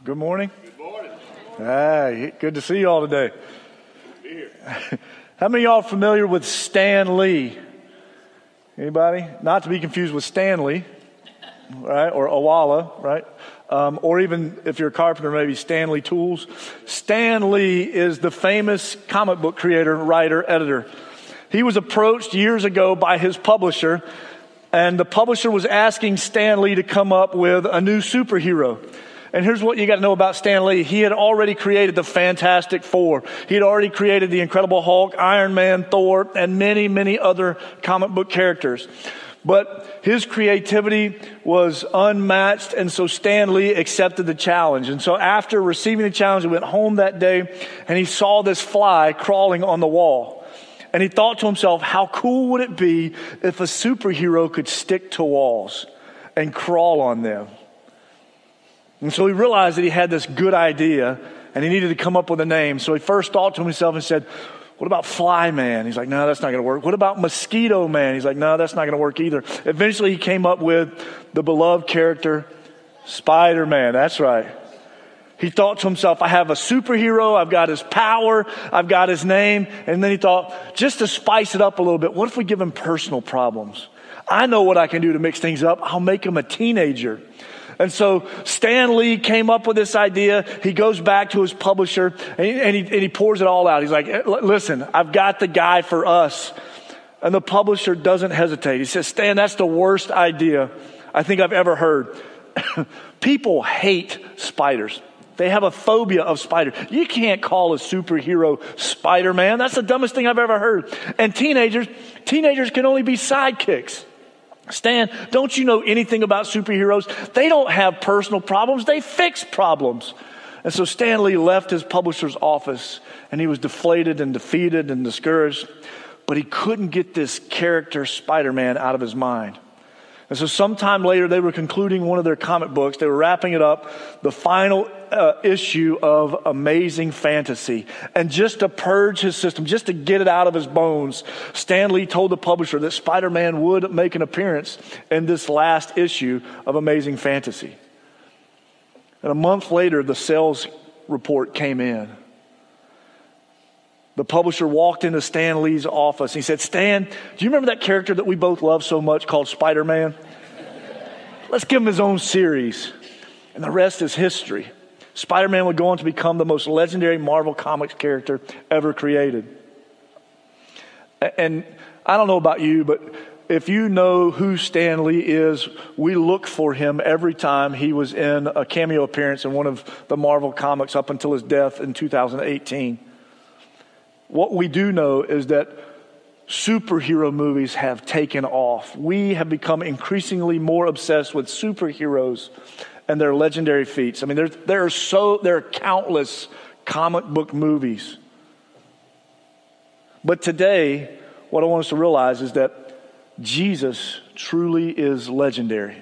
Good morning. Good morning. Hey, good to see you all today. Good to be here. How many of y'all are familiar with Stan Lee? Anybody? Not to be confused with Stanley, right? Or Owala, right? Or even if you're a carpenter, maybe Stanley Tools. Stan Lee is the famous comic book creator, writer, editor. He was approached years ago by his publisher, and the publisher was asking Stan Lee to come up with a new superhero. And here's what you got to know about Stan Lee. He had already created the Fantastic Four. He had already created the Incredible Hulk, Iron Man, Thor, and many, many other comic book characters. But his creativity was unmatched, and so Stan Lee accepted the challenge. And so after receiving the challenge, he went home that day, and he saw this fly crawling on the wall. And he thought to himself, how cool would it be if a superhero could stick to walls and crawl on them? And so he realized that he had this good idea and he needed to come up with a name. So he first thought to himself and said, what about Fly Man? He's like, no, that's not going to work. What about Mosquito Man? He's like, no, that's not going to work either. Eventually he came up with the beloved character, Spider-Man. That's right. He thought to himself, I have a superhero, I've got his power, I've got his name. And then he thought, just to spice it up a little bit, what if we give him personal problems? I know what I can do to mix things up. I'll make him a teenager. And so Stan Lee came up with this idea. He goes back to his publisher and he pours it all out. He's like, listen, I've got the guy for us. And the publisher doesn't hesitate. He says, Stan, that's the worst idea I think I've ever heard. People hate spiders. They have a phobia of spiders. You can't call a superhero Spider-Man. That's the dumbest thing I've ever heard. And teenagers can only be sidekicks. Stan, don't you know anything about superheroes? They don't have personal problems. They fix problems. And so Stan Lee left his publisher's office and he was deflated and defeated and discouraged, but he couldn't get this character Spider-Man out of his mind. And so sometime later, they were concluding one of their comic books. They were wrapping it up, the final issue of Amazing Fantasy. And just to purge his system, just to get it out of his bones, Stan Lee told the publisher that Spider-Man would make an appearance in this last issue of Amazing Fantasy. And a month later, the sales report came in. The publisher walked into Stan Lee's office. He said, Stan, do you remember that character that we both love so much called Spider-Man? Let's give him his own series. And the rest is history. Spider-Man would go on to become the most legendary Marvel Comics character ever created. And I don't know about you, but if you know who Stan Lee is, we look for him every time he was in a cameo appearance in one of the Marvel Comics up until his death in 2018. What we do know is that superhero movies have taken off. We have become increasingly more obsessed with superheroes and their legendary feats. I mean, there are countless comic book movies. But today, what I want us to realize is that Jesus truly is legendary.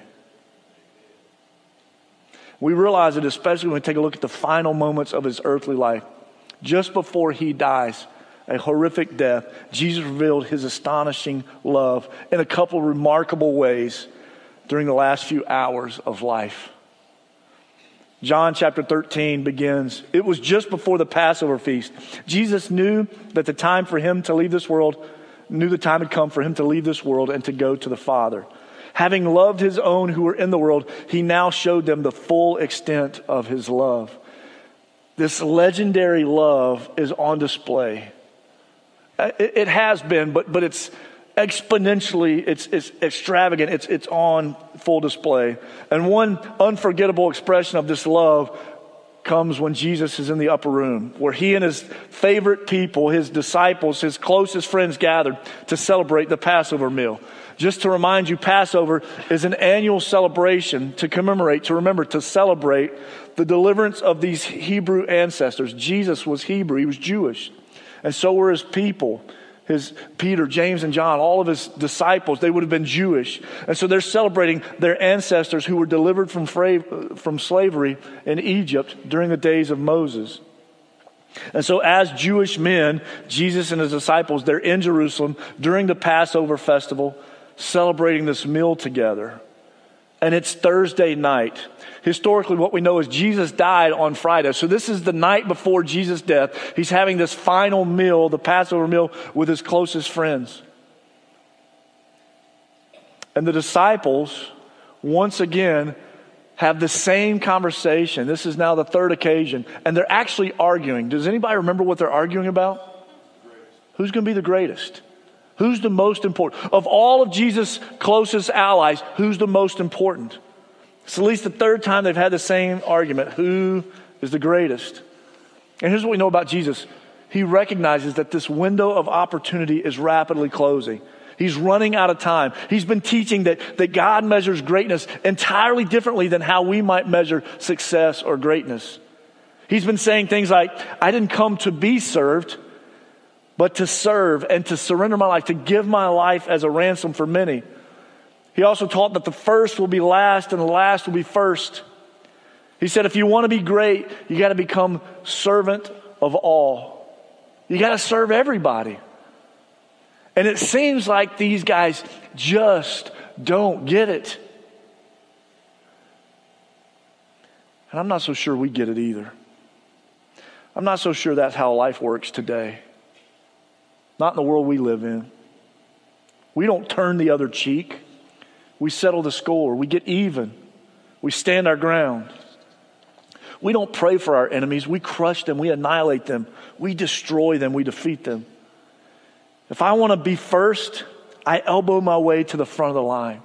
We realize it especially when we take a look at the final moments of his earthly life. Just before he dies a horrific death, Jesus revealed his astonishing love in a couple of remarkable ways during the last few hours of life. John chapter 13 begins, it was just before the Passover feast. Jesus knew that the time for him to leave this world, knew the time had come for him to leave this world and to go to the Father. Having loved his own who were in the world, he now showed them the full extent of his love. This legendary love is on display. It has been, but it's exponentially, it's extravagant, it's on full display. And one unforgettable expression of this love comes when Jesus is in the upper room, where he and his favorite people, his disciples, his closest friends gathered to celebrate the Passover meal. Just to remind you, Passover is an annual celebration to commemorate, to remember, to celebrate the deliverance of these Hebrew ancestors. Jesus was Hebrew, he was Jewish. And so were his people, his Peter, James, and John, all of his disciples, they would have been Jewish. And so they're celebrating their ancestors who were delivered from slavery in Egypt during the days of Moses. And so as Jewish men, Jesus and his disciples, they're in Jerusalem during the Passover festival, celebrating this meal together. and it's Thursday night. Historically, what we know is Jesus died on Friday. So this is the night before Jesus' death. He's having this final meal, the Passover meal, with his closest friends. And the disciples, once again, have the same conversation. This is now the third occasion. And they're actually arguing. Does anybody remember what they're arguing about? Who's going to be the greatest? Who's the most important? Of all of Jesus' closest allies, who's the most important? It's at least the third time they've had the same argument. Who is the greatest? And here's what we know about Jesus. He recognizes that this window of opportunity is rapidly closing. He's running out of time. He's been teaching that God measures greatness entirely differently than how we might measure success or greatness. He's been saying things like, I didn't come to be served, but to serve and to surrender my life, to give my life as a ransom for many. He also taught that the first will be last and the last will be first. He said, if you want to be great, you got to become servant of all. You got to serve everybody. And it seems like these guys just don't get it. And I'm not so sure we get it either. I'm not so sure that's how life works today. Not in the world we live in. We don't turn the other cheek. We settle the score. We get even. We stand our ground. We don't pray for our enemies. We crush them. We annihilate them. We destroy them. We defeat them. If I want to be first, I elbow my way to the front of the line.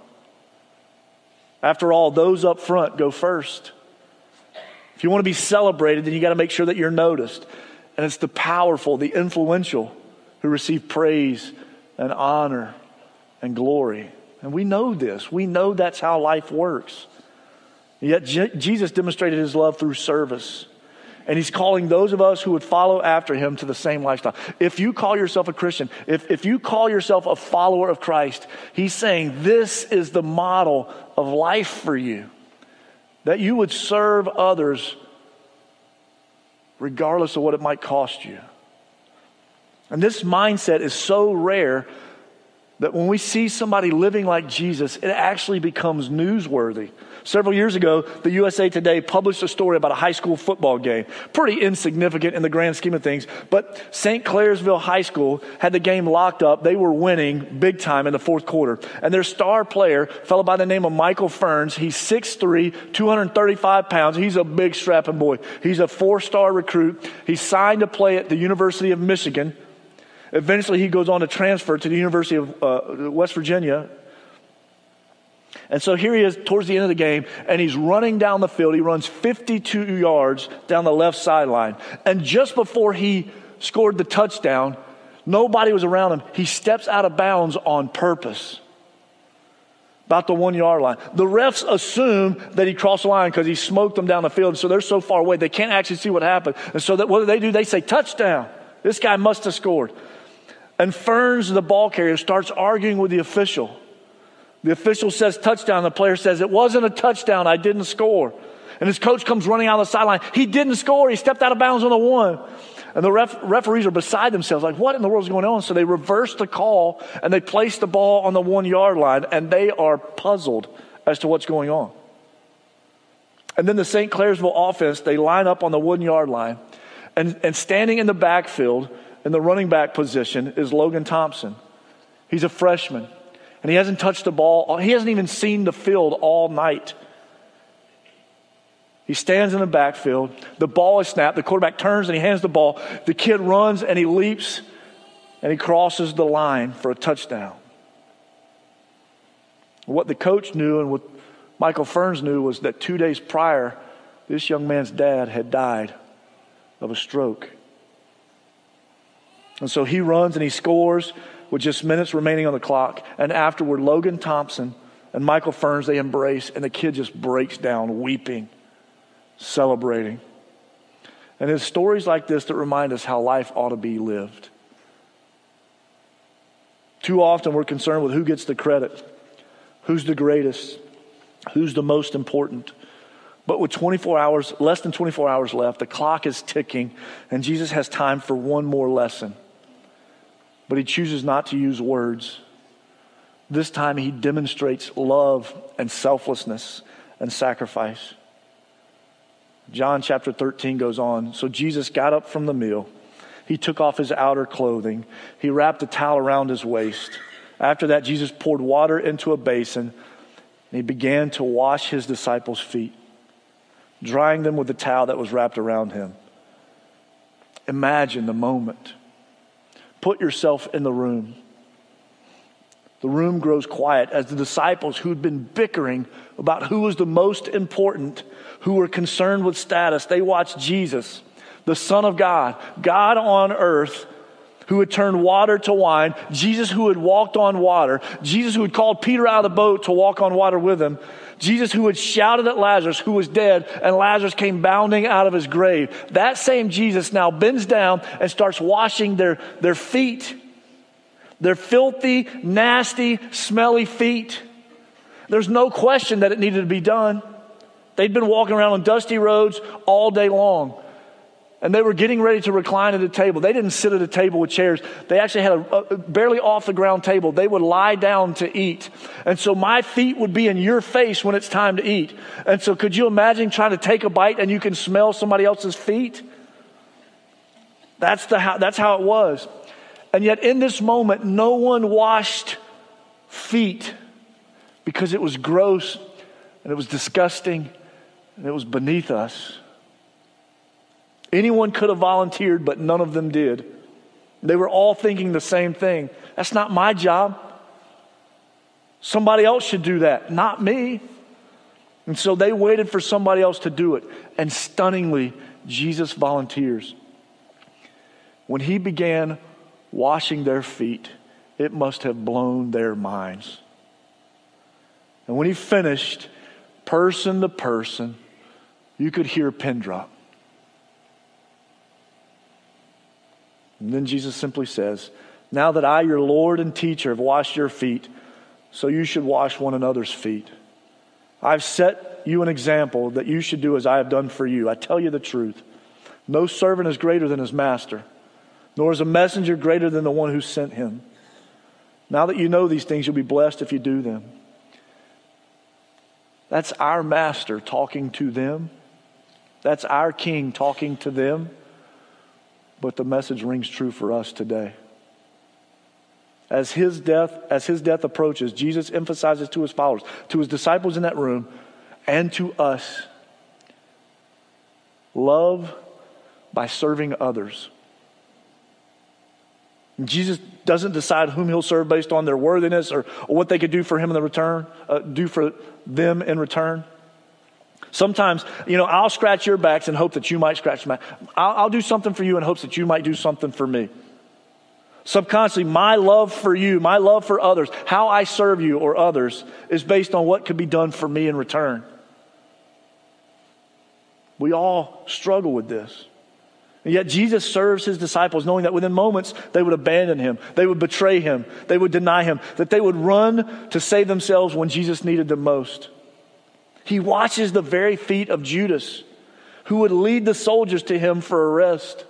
After all, those up front go first. If you want to be celebrated, then you got to make sure that you're noticed. And it's the powerful, the influential who receive praise and honor and glory. And we know this. We know that's how life works. Yet Jesus demonstrated his love through service. And he's calling those of us who would follow after him to the same lifestyle. If you call yourself a Christian, if you call yourself a follower of Christ, he's saying this is the model of life for you. That you would serve others regardless of what it might cost you. And this mindset is so rare that when we see somebody living like Jesus, it actually becomes newsworthy. Several years ago, the USA Today published a story about a high school football game. Pretty insignificant in the grand scheme of things, but St. Clairsville High School had the game locked up. They were winning big time in the fourth quarter. And their star player, a fellow by the name of Michael Ferns, he's 6'3", 235 pounds. He's a big strapping boy. He's a 4-star recruit. He's signed to play at the University of Michigan. Eventually, he goes on to transfer to the University of West Virginia. And so here he is towards the end of the game, and he's running down the field. He runs 52 yards down the left sideline. And just before he scored the touchdown, nobody was around him. He steps out of bounds on purpose, about the 1-yard line. The refs assume that he crossed the line because he smoked them down the field. So they're so far away, they can't actually see what happened. And so what do? They say, touchdown. This guy must have scored. And Ferns, the ball carrier, starts arguing with the official. The official says touchdown. The player says, it wasn't a touchdown. I didn't score. And his coach comes running out of the sideline. He didn't score. He stepped out of bounds on the 1. And the referees are beside themselves, like, what in the world is going on? So they reverse the call, and they place the ball on the 1-yard line, and they are puzzled as to what's going on. And then the St. Clairsville offense, they line up on the 1-yard line, and standing in the backfield, in the running back position, is Logan Thompson. He's a freshman, and he hasn't touched the ball. He hasn't even seen the field all night. He stands in the backfield. The ball is snapped. The quarterback turns and he hands the ball. The kid runs and he leaps and he crosses the line for a touchdown. What the coach knew and what Michael Ferns knew was that 2 days prior, this young man's dad had died of a stroke. And so he runs and he scores with just minutes remaining on the clock. And afterward, Logan Thompson and Michael Ferns, they embrace, and the kid just breaks down weeping, celebrating. And it's stories like this that remind us how life ought to be lived. Too often we're concerned with who gets the credit, who's the greatest, who's the most important. But with less than 24 hours left, the clock is ticking, and Jesus has time for one more lesson. But he chooses not to use words, This time he demonstrates love and selflessness and sacrifice. John chapter 13 goes on. So Jesus got up from the meal. He took off his outer clothing. He wrapped a towel around his waist. After that, Jesus poured water into a basin, and he began to wash his disciples' feet, drying them with the towel that was wrapped around him. Imagine the moment. Put yourself in the room. The room grows quiet as the disciples who'd been bickering about who was the most important, who were concerned with status, they watched Jesus, the Son of God, God on earth, who had turned water to wine, Jesus who had walked on water, Jesus who had called Peter out of the boat to walk on water with him, Jesus who had shouted at Lazarus who was dead, and Lazarus came bounding out of his grave. That same Jesus now bends down and starts washing their feet. Their filthy, nasty, smelly feet. There's no question that it needed to be done. They'd been walking around on dusty roads all day long. And they were getting ready to recline at a table. They didn't sit at a table with chairs. They actually had a barely off the ground table. They would lie down to eat. And so my feet would be in your face when it's time to eat. And so could you imagine trying to take a bite and you can smell somebody else's feet? That's how it was. And yet in this moment, no one washed feet because it was gross and it was disgusting and it was beneath us. Anyone could have volunteered, but none of them did. They were all thinking the same thing. That's not my job. Somebody else should do that, not me. And so they waited for somebody else to do it. And stunningly, Jesus volunteers. When he began washing their feet, it must have blown their minds. And when he finished, person to person, you could hear a pin drop. And then Jesus simply says, now that I, your Lord and teacher, have washed your feet, so you should wash one another's feet. I've set you an example that you should do as I have done for you. I tell you the truth. No servant is greater than his master, nor is a messenger greater than the one who sent him. Now that you know these things, you'll be blessed if you do them. That's our master talking to them. That's our king talking to them. But the message rings true for us today. As his death approaches, Jesus emphasizes to his followers, to his disciples in that room, and to us, love by serving others. Jesus doesn't decide whom he'll serve based on their worthiness or what they could do for him in the return, do for them in return. Sometimes, I'll scratch your backs and hope that you might scratch mine. I'll do something for you in hopes that you might do something for me. Subconsciously, my love for you, my love for others, how I serve you or others is based on what could be done for me in return. We all struggle with this. And yet Jesus serves his disciples knowing that within moments they would abandon him, they would betray him, they would deny him, that they would run to save themselves when Jesus needed them most. He washes the very feet of Judas, who would lead the soldiers to him for arrest.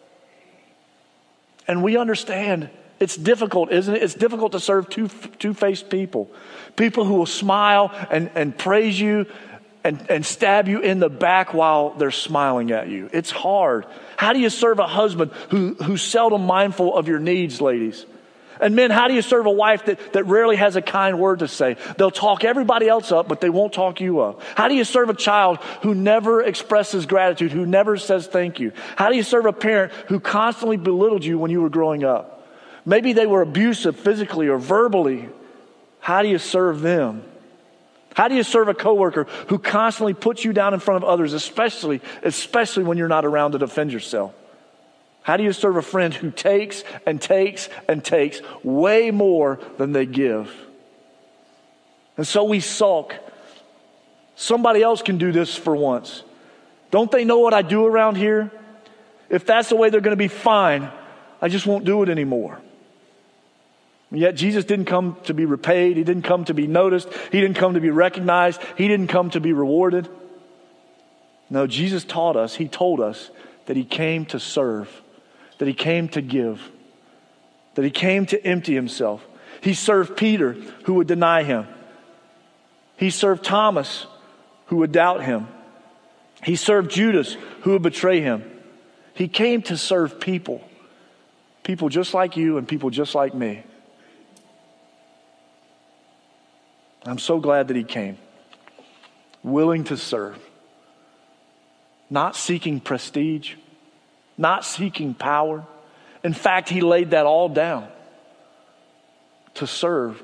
And we understand it's difficult, isn't it? It's difficult to serve two-faced people. People who will smile and praise you and stab you in the back while they're smiling at you. It's hard. How do you serve a husband who's seldom mindful of your needs, ladies? And men, how do you serve a wife that rarely has a kind word to say? They'll talk everybody else up, but they won't talk you up. How do you serve a child who never expresses gratitude, who never says thank you? How do you serve a parent who constantly belittled you when you were growing up? Maybe they were abusive physically or verbally. How do you serve them? How do you serve a coworker who constantly puts you down in front of others, especially when you're not around to defend yourself? How do you serve a friend who takes and takes and takes way more than they give? And so we sulk. Somebody else can do this for once. Don't they know what I do around here? If that's the way they're going to be, fine. I just won't do it anymore. And yet Jesus didn't come to be repaid. He didn't come to be noticed. He didn't come to be recognized. He didn't come to be rewarded. No, Jesus taught us, he told us that he came to serve, that he came to give, that he came to empty himself. He served Peter, who would deny him. He served Thomas, who would doubt him. He served Judas, who would betray him. He came to serve people. People just like you and people just like me. I'm so glad that he came. Willing to serve. Not seeking prestige. Not seeking power. In fact, he laid that all down to serve.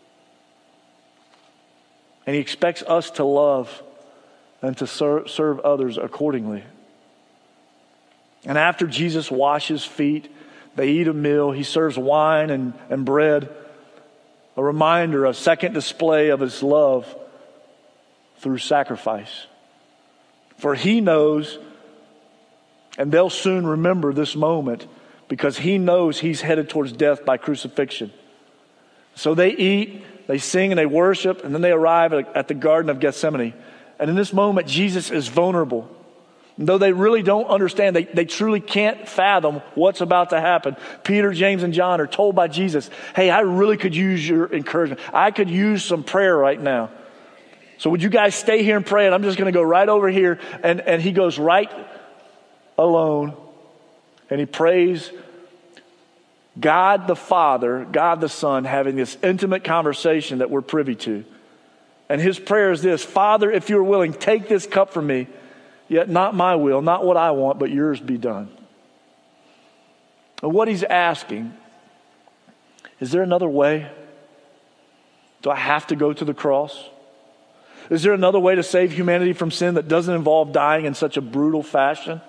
And he expects us to love and to serve others accordingly. And after Jesus washes feet, they eat a meal. He serves wine and bread, a reminder, a second display of his love through sacrifice. For he knows, and they'll soon remember this moment, because he knows he's headed towards death by crucifixion. So they eat, they sing, and they worship, and then they arrive at the Garden of Gethsemane. And in this moment, Jesus is vulnerable. And though they really don't understand, they truly can't fathom what's about to happen. Peter, James, and John are told by Jesus, hey, I really could use your encouragement. I could use some prayer right now. So would you guys stay here and pray? And I'm just going to go right over here. And he goes right alone. And he prays God the Father, God the Son, having this intimate conversation that we're privy to. And his prayer is this: Father, if you're willing, take this cup from me, yet not my will, not what I want, but yours be done. And what he's asking, is there another way? Do I have to go to the cross? Is there another way to save humanity from sin that doesn't involve dying in such a brutal fashion?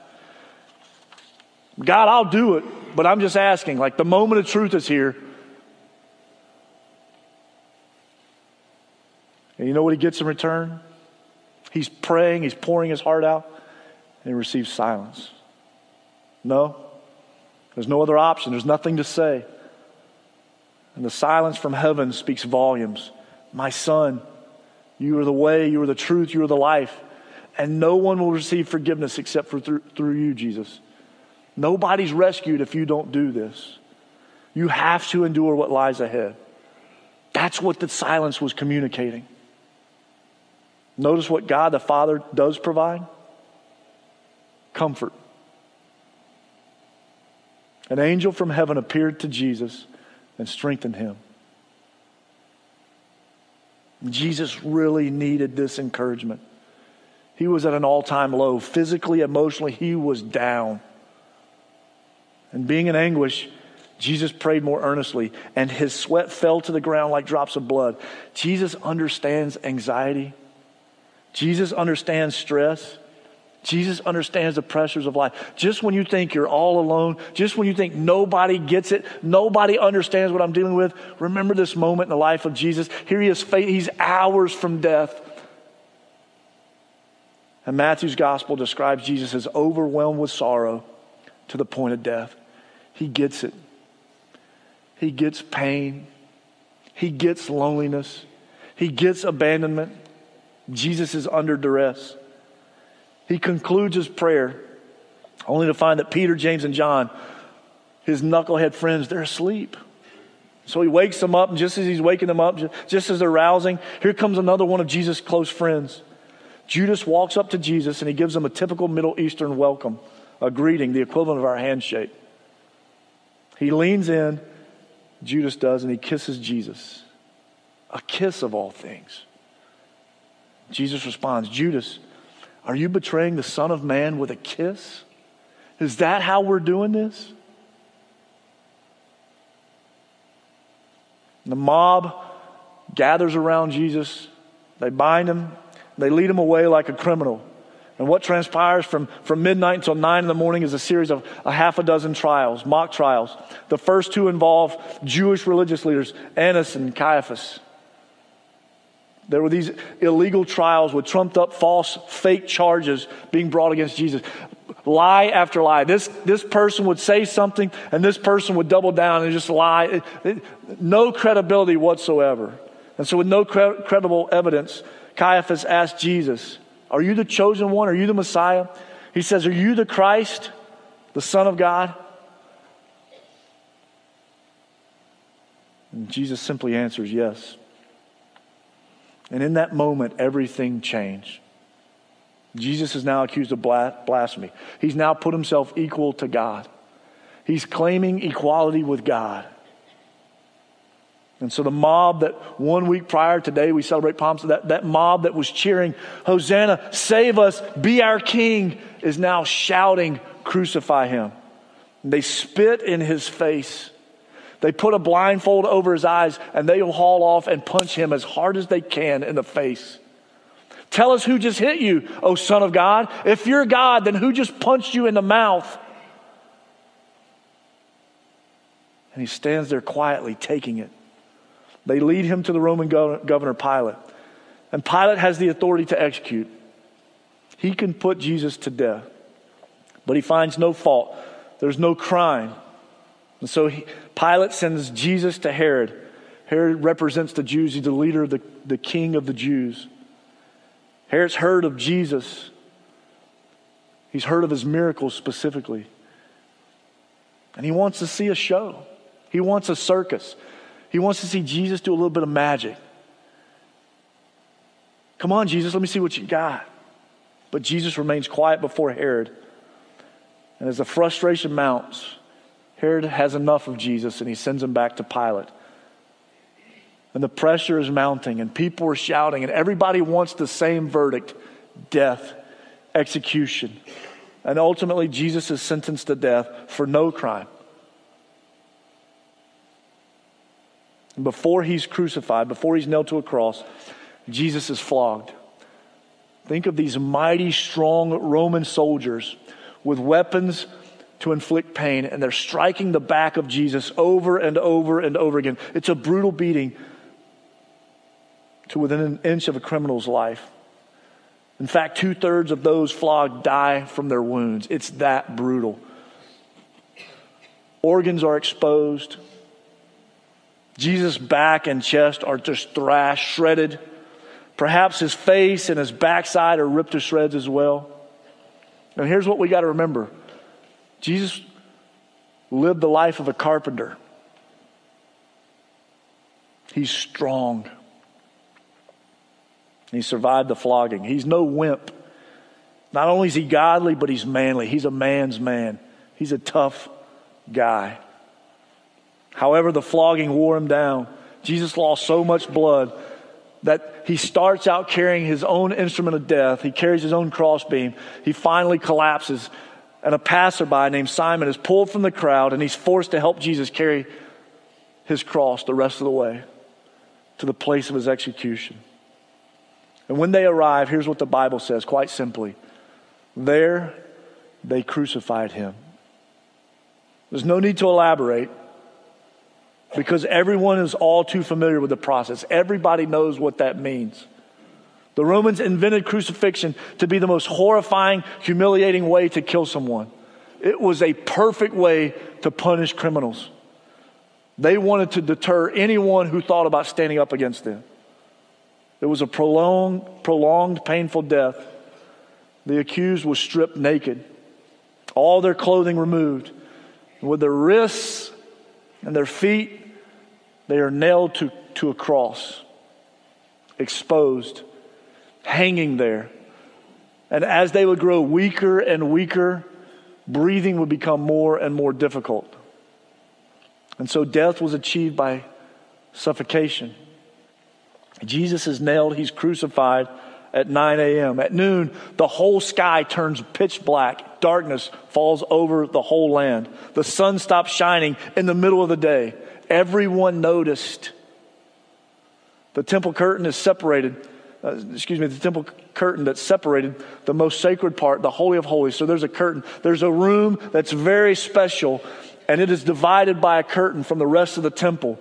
God, I'll do it, but I'm just asking, like the moment of truth is here. And you know what he gets in return? He's praying, he's pouring his heart out, and he receives silence. No, there's no other option. There's nothing to say. And the silence from heaven speaks volumes. My son, you are the way, you are the truth, you are the life. And no one will receive forgiveness except for through you, Jesus. Nobody's rescued if you don't do this. You have to endure what lies ahead. That's what the silence was communicating. Notice what God the Father does provide. Comfort. An angel from heaven appeared to Jesus and strengthened him. Jesus really needed this encouragement. He was at an all-time low. Physically, emotionally, he was down. And being in anguish, Jesus prayed more earnestly, and his sweat fell to the ground like drops of blood. Jesus understands anxiety. Jesus understands stress. Jesus understands the pressures of life. Just when you think you're all alone, just when you think nobody gets it, nobody understands what I'm dealing with, remember this moment in the life of Jesus. Here he is, he's hours from death. And Matthew's gospel describes Jesus as overwhelmed with sorrow to the point of death. He gets it. He gets pain. He gets loneliness. He gets abandonment. Jesus is under duress. He concludes his prayer only to find that Peter, James, and John, his knucklehead friends, they're asleep. So he wakes them up, and just as he's waking them up, just as they're rousing, here comes another one of Jesus' close friends. Judas walks up to Jesus and he gives him a typical Middle Eastern welcome, a greeting, the equivalent of our handshake. He leans in, Judas does, and he kisses Jesus. A kiss of all things. Jesus responds, Judas, are you betraying the Son of Man with a kiss? Is that how we're doing this? The mob gathers around Jesus. They bind him. They lead him away like a criminal. And what transpires from midnight until 9 in the morning is a series of a half a dozen trials, mock trials. The first two involve Jewish religious leaders, Annas and Caiaphas. There were these illegal trials with trumped up false, fake charges being brought against Jesus. Lie after lie. This person would say something and this person would double down and just lie. No credibility whatsoever. And so with no credible evidence, Caiaphas asked Jesus, are you the chosen one? Are you the Messiah? He says, are you the Christ, the Son of God? And Jesus simply answers yes. And in that moment, everything changed. Jesus is now accused of blasphemy. He's now put himself equal to God. He's claiming equality with God. And so the mob that 1 week prior, today we celebrate Palm Sunday, that mob that was cheering, Hosanna, save us, be our king, is now shouting, crucify him. And they spit in his face. They put a blindfold over his eyes, and they will haul off and punch him as hard as they can in the face. Tell us who just hit you, O Son of God. If you're God, then who just punched you in the mouth? And he stands there quietly taking it. They lead him to the Roman governor Pilate. And Pilate has the authority to execute. He can put Jesus to death. But he finds no fault. There's no crime. And so Pilate sends Jesus to Herod. Herod represents the Jews. He's the leader of the king of the Jews. Herod's heard of Jesus. He's heard of his miracles specifically. And he wants to see a show. He wants a circus. He wants to see Jesus do a little bit of magic. Come on, Jesus, let me see what you got. But Jesus remains quiet before Herod. And as the frustration mounts, Herod has enough of Jesus and he sends him back to Pilate. And the pressure is mounting and people are shouting and everybody wants the same verdict: death, execution. And ultimately Jesus is sentenced to death for no crime. And before he's crucified, before he's nailed to a cross, Jesus is flogged. Think of these mighty, strong Roman soldiers with weapons to inflict pain, and they're striking the back of Jesus over and over and over again. It's a brutal beating to within an inch of a criminal's life. In fact, 2/3 of those flogged die from their wounds. It's that brutal. Organs are exposed. Jesus' back and chest are just thrashed, shredded. Perhaps his face and his backside are ripped to shreds as well. And here's what we got to remember. Jesus lived the life of a carpenter. He's strong. He survived the flogging. He's no wimp. Not only is he godly, but he's manly. He's a man's man. He's a tough guy. However, the flogging wore him down. Jesus lost so much blood that he starts out carrying his own instrument of death. He carries his own crossbeam. He finally collapses, and a passerby named Simon is pulled from the crowd, and he's forced to help Jesus carry his cross the rest of the way to the place of his execution. And when they arrive, here's what the Bible says, quite simply. There they crucified him. There's no need to elaborate, because everyone is all too familiar with the process. Everybody knows what that means. The Romans invented crucifixion to be the most horrifying, humiliating way to kill someone. It was a perfect way to punish criminals. They wanted to deter anyone who thought about standing up against them. It was a prolonged, painful death. The accused was stripped naked, all their clothing removed. With their wrists and their feet, they are nailed to a cross, exposed, hanging there. And as they would grow weaker and weaker, breathing would become more and more difficult. And so death was achieved by suffocation. Jesus is nailed, he's crucified at 9 a.m. At noon, the whole sky turns pitch black. Darkness falls over the whole land. The sun stops shining in the middle of the day. Everyone noticed. The temple curtain is separated. The temple curtain that separated the most sacred part, the Holy of Holies. So there's a curtain. There's a room that's very special, and it is divided by a curtain from the rest of the temple.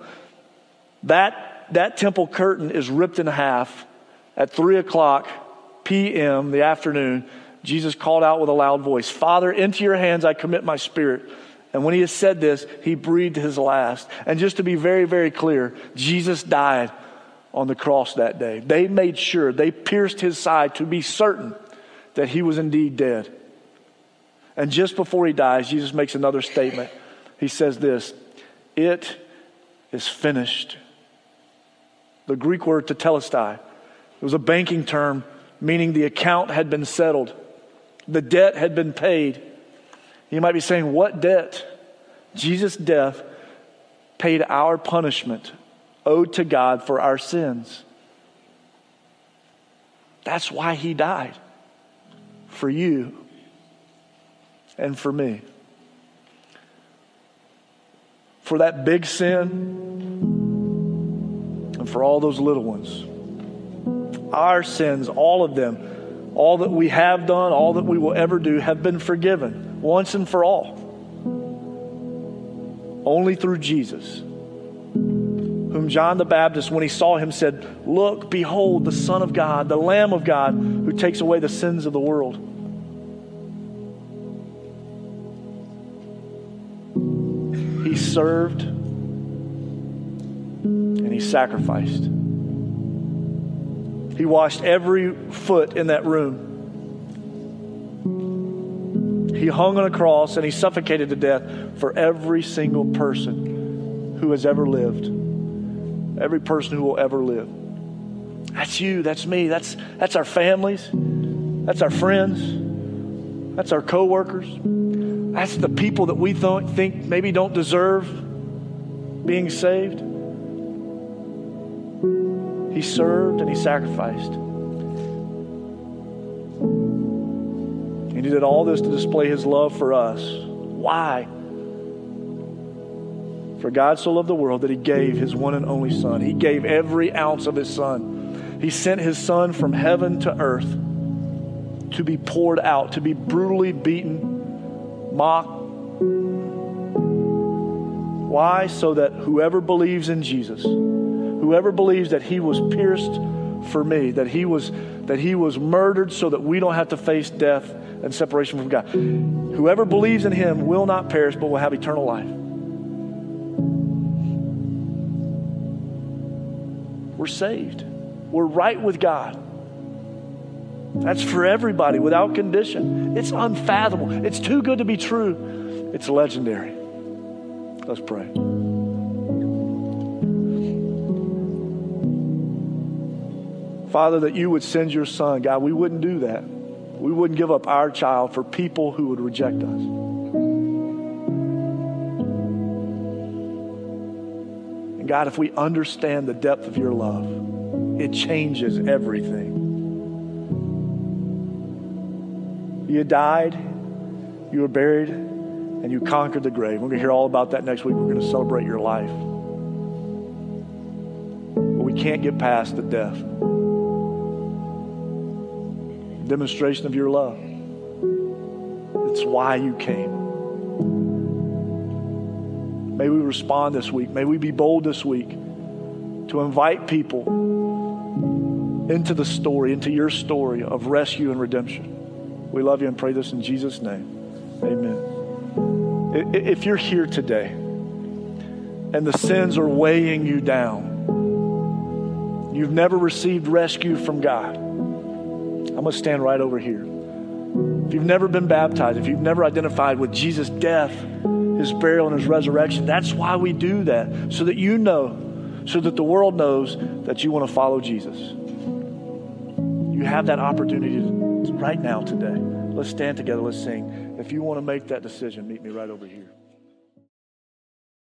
That temple curtain is ripped in half. At 3:00 p.m., the afternoon, Jesus called out with a loud voice, "Father, into your hands I commit my spirit." And when he has said this, he breathed his last. And just to be very, very clear, Jesus died on the cross that day. They made sure, they pierced his side to be certain that he was indeed dead. And just before he dies, Jesus makes another statement. He says this, "It is finished. The Greek word tetelestai, it was a banking term meaning the account had been settled. The debt had been paid. You might be saying, what debt? Jesus' death paid our punishment owed to God for our sins. That's why he died. For you and for me. For that big sin and for all those little ones. Our sins, all of them, all that we have done, all that we will ever do, have been forgiven once and for all. Only through Jesus, whom John the Baptist, when he saw him, said, "Look, behold, the Son of God, the Lamb of God, who takes away the sins of the world." He served and he sacrificed. He washed every foot in that room. He hung on a cross and he suffocated to death for every single person who has ever lived. Every person who will ever live. That's you, that's me, that's our families, that's our friends, that's our co-workers, that's the people that we think maybe don't deserve being saved. He served and he sacrificed. And he did all this to display his love for us. Why? For God so loved the world that he gave his one and only Son. He gave every ounce of his Son. He sent his Son from heaven to earth to be poured out, to be brutally beaten, mocked. Why? So that whoever believes in Jesus, whoever believes that he was pierced for me, that he was murdered so that we don't have to face death and separation from God. Whoever believes in him will not perish but will have eternal life. We're saved. We're right with God. That's for everybody without condition. It's unfathomable. It's too good to be true. It's legendary. Let's pray. Father, that you would send your Son. God, we wouldn't do that. We wouldn't give up our child for people who would reject us. And God, if we understand the depth of your love, it changes everything. You died, you were buried, and you conquered the grave. We're going to hear all about that next week. We're going to celebrate your life. But we can't get past the death. Demonstration of your love. It's why you came. May we respond this week. May we be bold this week to invite people into the story, into your story of rescue and redemption. We love you and pray this in Jesus' name. Amen. If you're here today and the sins are weighing you down, you've never received rescue from God, I'm going to stand right over here. If you've never been baptized, if you've never identified with Jesus' death, his burial, and his resurrection, that's why we do that. So that you know, so that the world knows that you want to follow Jesus. You have that opportunity right now today. Let's stand together. Let's sing. If you want to make that decision, meet me right over here.